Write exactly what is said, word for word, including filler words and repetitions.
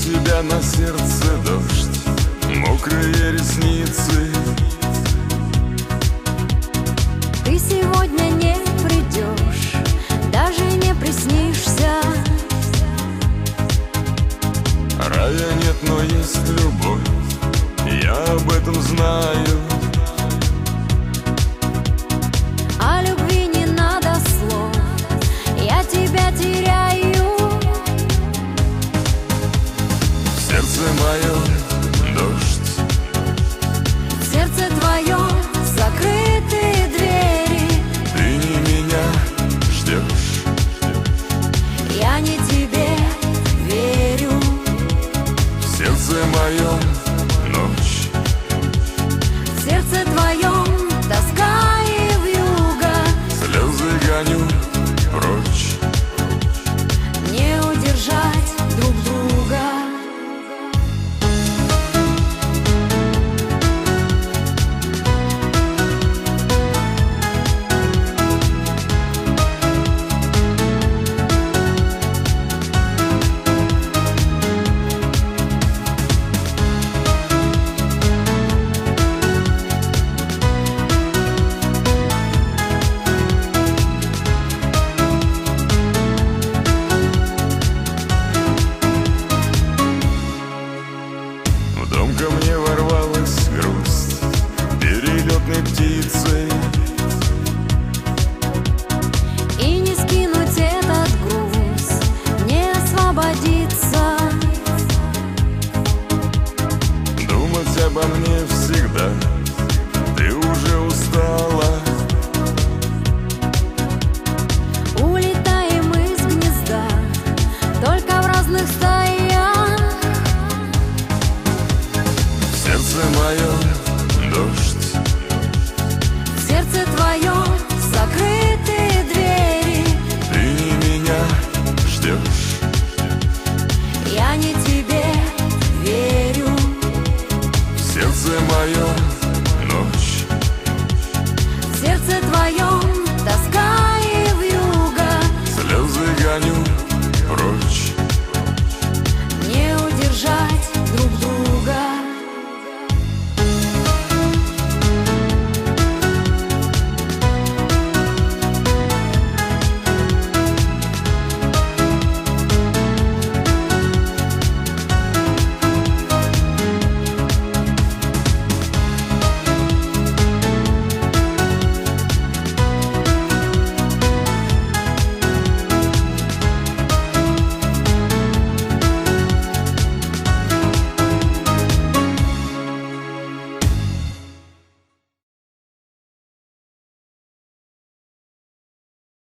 тебя на сердце дождь, мокрые ресницы. Ты сегодня не придешь, даже не приснишься. Рая нет, но есть любовь, я об этом знаю. О любви не надо слов, я тебя теряю. Сердце мое дождь, В сердце твоем закрытые двери. ты не меня ждешь, Я не тебе верю. в сердце моем ночь, В сердце твоем тоска и вьюга. слезы гоню прочь. Не удержать друг друга. В дом ко мне ворвалась грусть перелетной птицей. И не скинуть этот груз, не освободиться. Думать обо мне всегда, ты уже устала. Улетаем из гнезда, только в разных стаях. Сердце мое дождь, В сердце твоем закрытые двери. ты не меня ждешь, Я не тебя